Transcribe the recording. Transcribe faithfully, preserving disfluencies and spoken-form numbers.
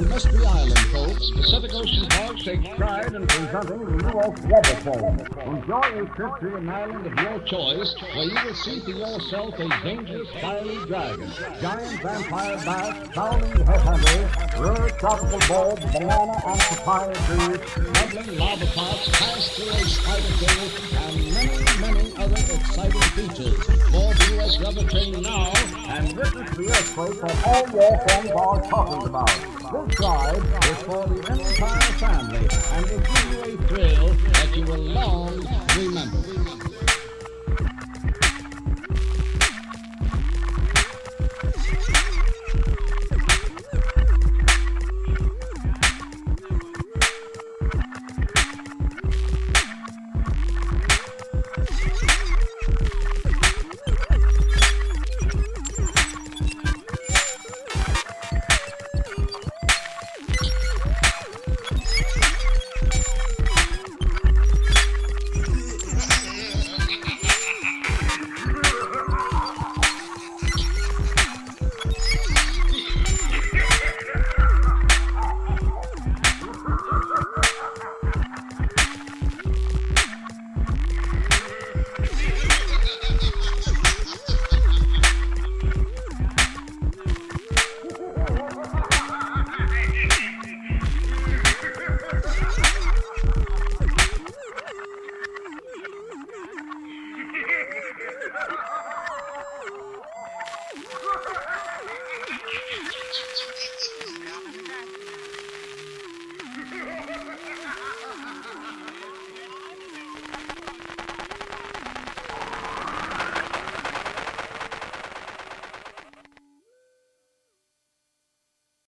to Mystery Island, folks. Pacific Ocean Parks takes pride in presenting the U S Weather Phone. Enjoy a trip to an island of your choice, where you will see for yourself a dangerous, fiery dragon, giant vampire bats, prowling headhunters, rare tropical bulbs, banana and papaya trees, smuggling lava pots, pass-through a spider cave, and many, many other exciting features. Board the U S Weather Train now and witness the earthquake that all your friends are talking about. This ride is for the entire family and will give you a thrill that you will long remember.